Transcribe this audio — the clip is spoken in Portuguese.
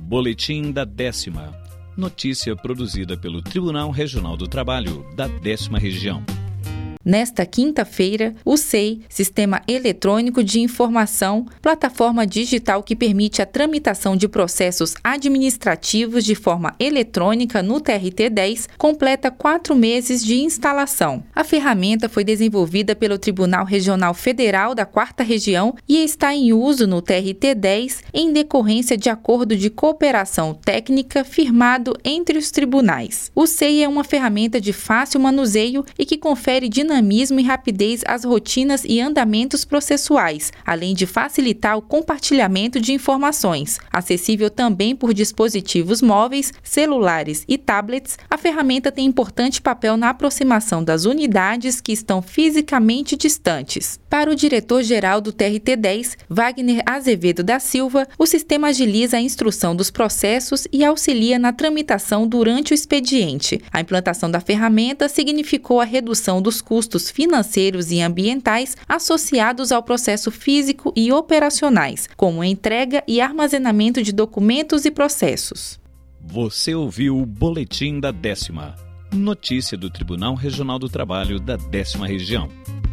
Boletim da 10ª. Notícia produzida pelo Tribunal Regional do Trabalho da 10ª Região. Nesta quinta-feira, o SEI, Sistema Eletrônico de Informação, plataforma digital que permite a tramitação de processos administrativos de forma eletrônica no TRT-10, completa 4 meses de instalação. A ferramenta foi desenvolvida pelo Tribunal Regional Federal da 4ª Região e está em uso no TRT-10 em decorrência de acordo de cooperação técnica firmado entre os tribunais. O SEI é uma ferramenta de fácil manuseio e que confere dinamismo e rapidez às rotinas e andamentos processuais, além de facilitar o compartilhamento de informações. Acessível também por dispositivos móveis, celulares e tablets, a ferramenta tem importante papel na aproximação das unidades que estão fisicamente distantes. Para o diretor-geral do TRT-10, Wagner Azevedo da Silva, o sistema agiliza a instrução dos processos e auxilia na tramitação durante o expediente. A implantação da ferramenta significou a redução dos custos financeiros e ambientais associados ao processo físico e operacionais, como entrega e armazenamento de documentos e processos. Você ouviu o Boletim da 10ª. Notícia do Tribunal Regional do Trabalho da 10ª Região.